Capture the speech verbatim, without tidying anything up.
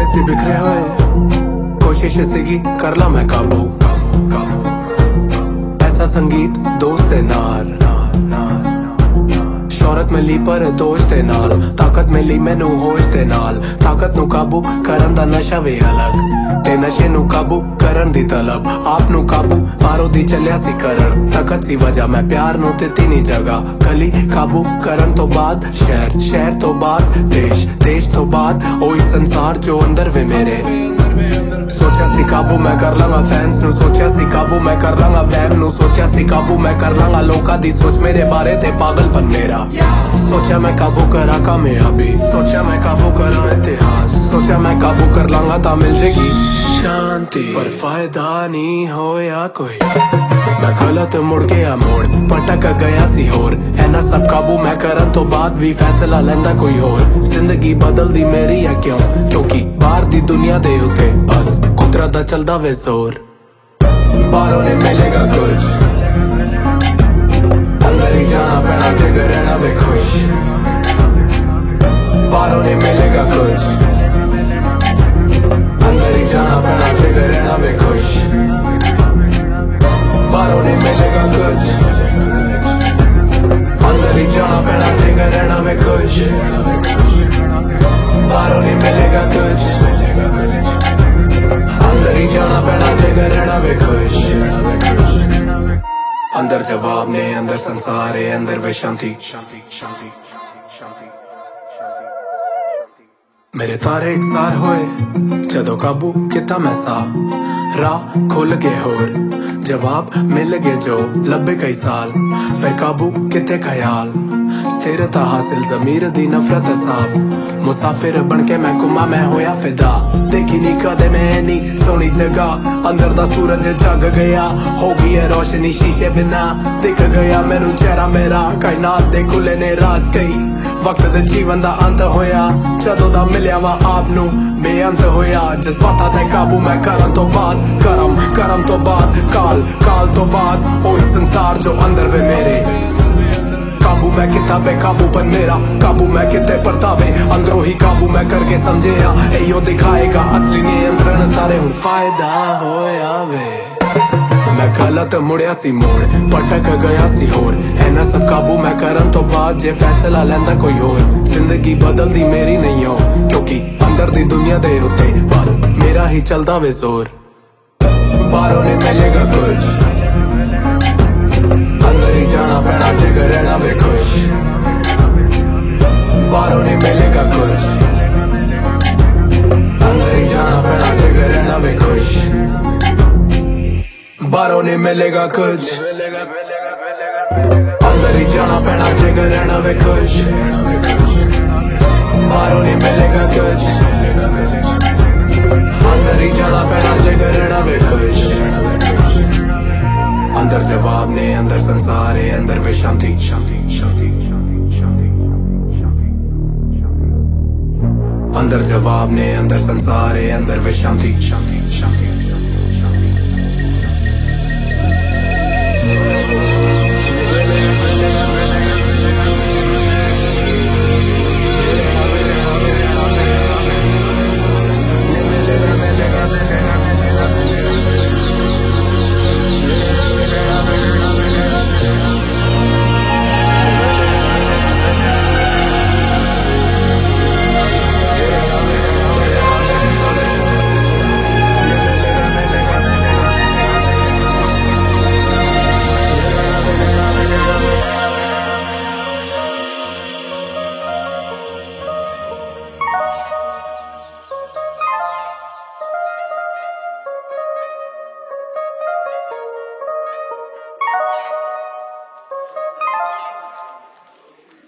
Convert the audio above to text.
होए सी बिखरे होए, कोशिश सीगी कर ला मैं काबू। ऐसा संगीत दोस्त दे नाल, शौहरत मिली पर दोष दे नाल, ताकत मिली मैनू होश दे नाल। ताकत नू काबू करन दा नशा वे अलग, ते नशे नू काबू करन दी तलब। आप नू काबू मारो दी चलिया सी करन, ताकत सी वजह मैं प्यार नू दित्ती नी जगह। गली काबू करन तो बाद शहर, शहर तो बाद देश, देश तो बाद ओही संसार जो अंदर वे मेरे। सोचा सी काबू मैं कर लांगा फैंस नू, सोचा सी काबू मैं कर लांगा वैम नू, सोचा सी काबू मैं कर लांगा लोकां दी सोच मेरे बारे ते पागलपन मेरा। सोचा मैं काबू करा कामयाबी, सोचा मैं काबू करा इतिहास, सोचा मैं काबू कर लांगा ता मिल जेगी शांति। पर फायदा नहीं होया कोई, मैं गलत मुड़ गया मोड़, पटक गया सी होर। ऐना सब काबू मैं करन तो बाद भी फैसला लेंदा कोई होर। जिंदगी बदल दी मेरी है क्यों, क्योंकि बाहर दी दुनिया दे उते बस कुदरत दा चलदा वे जोर। बाहरों ने मिलेगा कुछ, अंदर ही जाना पैना जगह रहना वे खुश। बाहरों ने मिलेगा कुछ, अंदर ही जाना पैना जगह रहना वे खुश। बाहरों ने मिलेगा कुछ, अंदर ही जाना पैना जगह रहना वे खुश। बाहरों ने मिलेगा कुछ, अंदर ही जाना पैना जगह रहना वे खुश। अंदर जवाब ने अंदर संसार है, अंदर वे शांति। मेरे तारे इकसार होए जदों काबू किता मैं सा, राह खुल गए होर जवाब मिल गए जो लब्बे कई साल। फिर काबू किते ख्याल, स्थिरता हासिल जमीर दी नफरत साफ। मुसाफिर बन के मैं घुमा मैं होया फिदा, देखी नी कदे मैं नी सोनी जगह। अंदर दा सूरज जग गया, हो गई है रोशनी शीशे बिना। दिख गया मैनू चेहरा मेरा, कायनात दे खुले ने राज कई। वक्त दे जीवन दा अंत होया, जदों दा मिलिया वा आप नू बेअंत होया। जज्बातां ते काबू मैं करन तो बाद, करम करम तो बाद काल, काल तो बाद ओही संसार जो अंदर वे मेरे। काबू मैं किता बेकाबू पर मेरा, काबू मैं किते परतावे अंदरों ही काबू मैं करके समझे। एयो दिखाएगा असली नियंत्रण सारे हूँ फायदा होया वे। मैं गलत मुड़िया सी मोड़, पटक गया सी होर। ऐना सब काबू मैं करन तो बाद जे फैसला लेंदा कोई होर। जिंदगी बदल दी मेरी नहीं हो, क्योंकि अंदर दी दुनिया दे उते बस मेरा ही चलदा वे जोर। बाहरों ने मिलेगा कुछ, अंदर ही जाना पैना जगह रहना वे खुश। बाहरों ने मिलेगा कुछ, अंदर ही जाना पैना जगह रहना वे खुश। बाहरों ने मिलेगा कुछ, अंदर ही जाना पैना जगह रहना वे खुश। बाहरों ने मिलेगा कुछ, अंदर ही जाना पैना जगह रहना वे खुश। अंदर जवाब ने अंदर संसार है, अंदर वे शांति। अंदर जवाब ने अंदर संसार है, अंदर वे शांति।